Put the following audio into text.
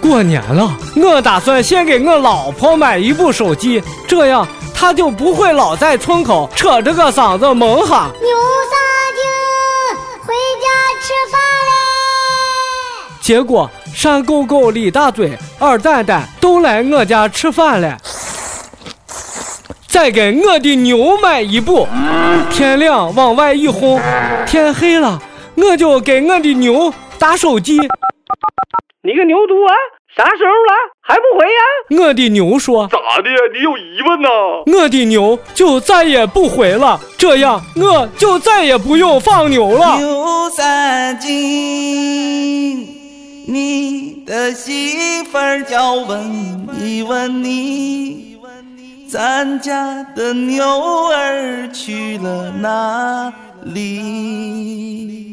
过年了，我打算先给我老婆买一部手机，这样她就不会老在村口扯着个嗓子猛喊牛三弟，回家吃饭嘞。 结果山狗狗、李大嘴、二蛋蛋都来我家吃饭了。再给我的牛买一部，天亮往外一轰，天黑了我就给我的牛打手机。 你个牛犊啊，啥时候了还不回呀？ 我的牛说， 咋的？你有疑问呢？ 我的牛就再也不回了，这样我就再也不用放牛了。 牛三斤，你的媳妇儿叫问一问你，咱家的牛儿去了哪里？